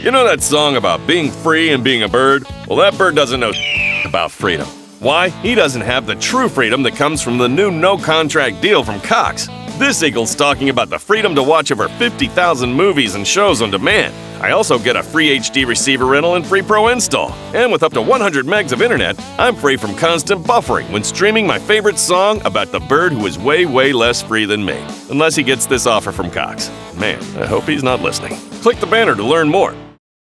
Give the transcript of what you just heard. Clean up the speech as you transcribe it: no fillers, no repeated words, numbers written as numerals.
You know that song about being free and being a bird? Well, that bird doesn't know about freedom. Why? He doesn't have the true freedom that comes from the new no-contract deal from Cox. This eagle's talking about the freedom to watch over 50,000 movies and shows on demand. I also get a free HD receiver rental and free Pro install. And with up to 100 megs of internet, I'm free from constant buffering when streaming my favorite song about the bird who is way, way less free than me. Unless he gets this offer from Cox. Man, I hope he's not listening. Click the banner to learn more.